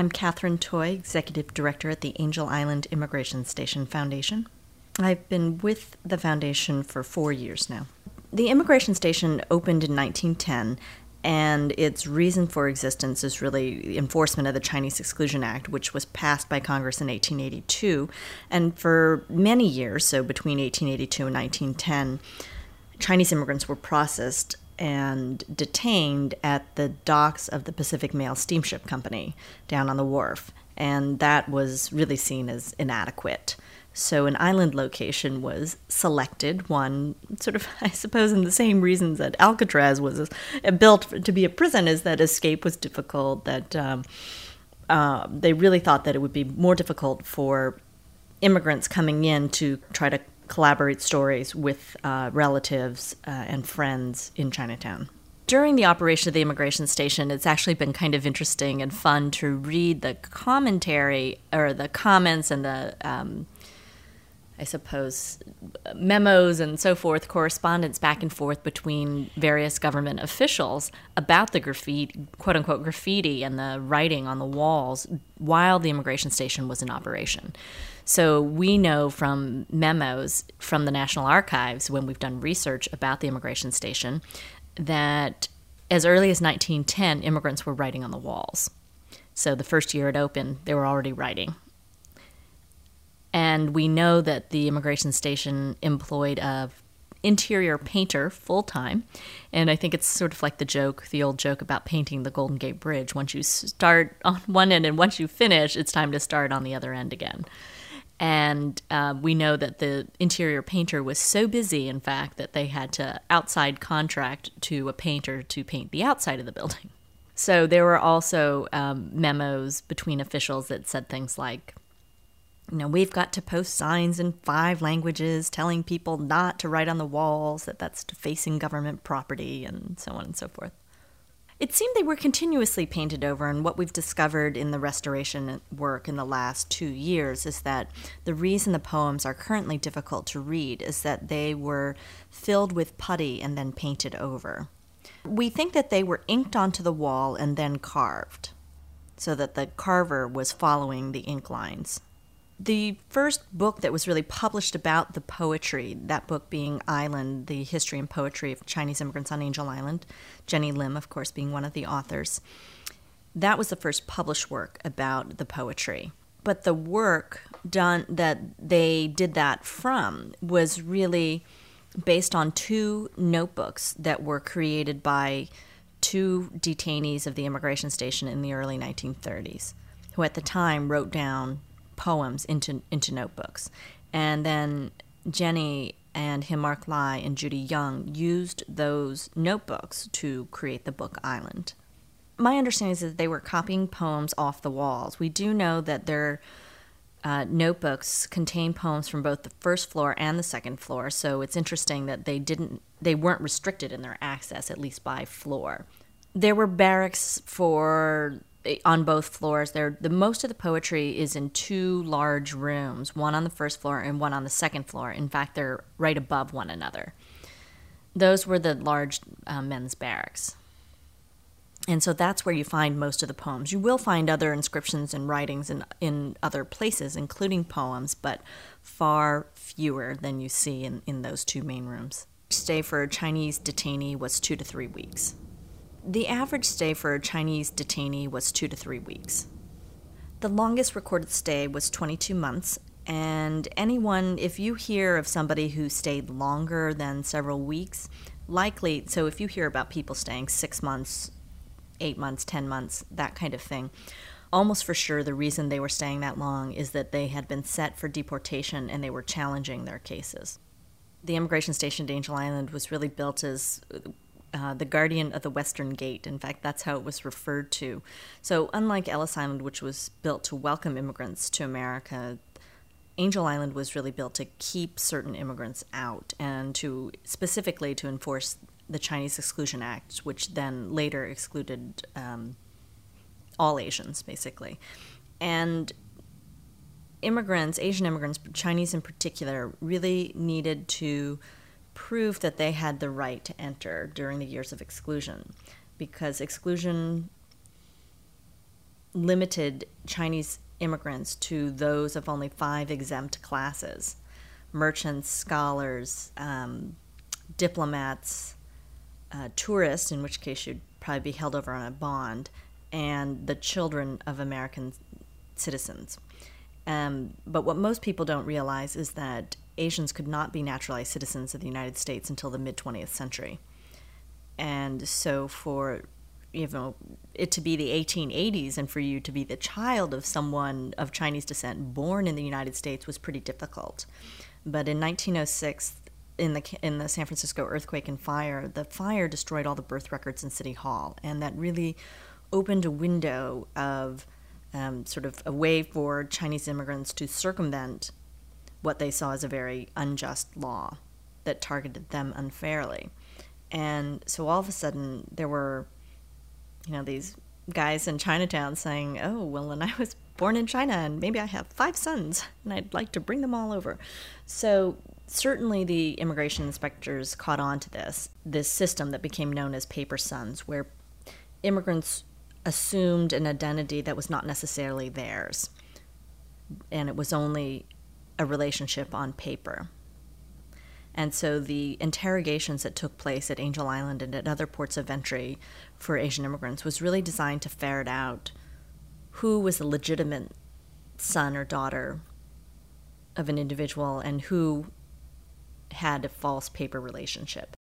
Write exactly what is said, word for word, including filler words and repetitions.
I'm Catherine Toy, Executive Director at the Angel Island Immigration Station Foundation. I've been with the foundation for four years now. The immigration station opened in nineteen ten, and its reason for existence is really enforcement of the Chinese Exclusion Act, which was passed by Congress in eighteen eighty-two. And for many years, so between eighteen eighty-two and nineteen ten, Chinese immigrants were processed and detained at the docks of the Pacific Mail Steamship Company down on the wharf. And that was really seen as inadequate. So an island location was selected, one sort of, I suppose, in the same reasons that Alcatraz was built to be a prison, is that escape was difficult, that um, uh, they really thought that it would be more difficult for immigrants coming in to try to collaborate stories with uh, relatives uh, and friends in Chinatown. During the operation of the immigration station, it's actually been kind of interesting and fun to read the commentary, or the comments and the um, I suppose, memos and so forth, correspondence back and forth between various government officials about the graffiti, quote-unquote graffiti, and the writing on the walls while the immigration station was in operation. So we know from memos from the National Archives, when we've done research about the immigration station, that as early as nineteen ten, immigrants were writing on the walls. So the first year it opened, they were already writing. And we know that the immigration station employed a interior painter full-time. And I think it's sort of like the joke, the old joke about painting the Golden Gate Bridge. Once you start on one end and once you finish, it's time to start on the other end again. And uh, we know that the interior painter was so busy, in fact, that they had to outside contract to a painter to paint the outside of the building. So there were also um, memos between officials that said things like, you know, we've got to post signs in five languages telling people not to write on the walls, that that's defacing government property, and so on and so forth. It seemed they were continuously painted over, and what we've discovered in the restoration work in the last two years is that the reason the poems are currently difficult to read is that they were filled with putty and then painted over. We think that they were inked onto the wall and then carved, so that the carver was following the ink lines. The first book that was really published about the poetry, that book being Island, the History and Poetry of Chinese Immigrants on Angel Island, Jenny Lim, of course, being one of the authors, that was the first published work about the poetry. But the work done that they did that from was really based on two notebooks that were created by two detainees of the immigration station in the early nineteen thirties, who at the time wrote down poems into into notebooks. And then Jenny and Him-Mark Lai and Judy Young used those notebooks to create the book Island. My understanding is that they were copying poems off the walls. We do know that their uh, notebooks contain poems from both the first floor and the second floor, so it's interesting that they didn't they weren't restricted in their access, at least by floor. There were barracks for on both floors. There, the most of the poetry is in two large rooms, one on the first floor and one on the second floor. In fact, they're right above one another. Those were the large uh, men's barracks. And so that's where you find most of the poems. You will find other inscriptions and writings in, in other places, including poems, but far fewer than you see in, in those two main rooms. Stay for a Chinese detainee was two to three weeks. The average stay for a Chinese detainee was two to three weeks. The longest recorded stay was twenty-two months, and anyone, if you hear of somebody who stayed longer than several weeks, likely, so if you hear about people staying six months, eight months, ten months, that kind of thing, almost for sure the reason they were staying that long is that they had been set for deportation and they were challenging their cases. The immigration station at Angel Island was really built as Uh, the guardian of the Western Gate. In fact, that's how it was referred to. So unlike Ellis Island, which was built to welcome immigrants to America, Angel Island was really built to keep certain immigrants out and to specifically to enforce the Chinese Exclusion Act, which then later excluded um, all Asians, basically. And immigrants, Asian immigrants, Chinese in particular, really needed to prove that they had the right to enter during the years of exclusion, because exclusion limited Chinese immigrants to those of only five exempt classes: merchants, scholars, um, diplomats, uh, tourists, in which case you'd probably be held over on a bond, and the children of American citizens. Um, but what most people don't realize is that Asians could not be naturalized citizens of the United States until the mid-twentieth century. And so for you know it to be the eighteen eighties and for you to be the child of someone of Chinese descent born in the United States was pretty difficult. But in nineteen oh six, in the in the San Francisco earthquake and fire, the fire destroyed all the birth records in City Hall, and that really opened a window of um, sort of a way for Chinese immigrants to circumvent what they saw as a very unjust law that targeted them unfairly. And so all of a sudden there were, you know, these guys in Chinatown saying, oh, well, and I was born in China and maybe I have five sons and I'd like to bring them all over. So certainly the immigration inspectors caught on to this, this system that became known as paper sons, where immigrants assumed an identity that was not necessarily theirs, and it was only a relationship on paper. And so the interrogations that took place at Angel Island and at other ports of entry for Asian immigrants was really designed to ferret out who was the legitimate son or daughter of an individual and who had a false paper relationship.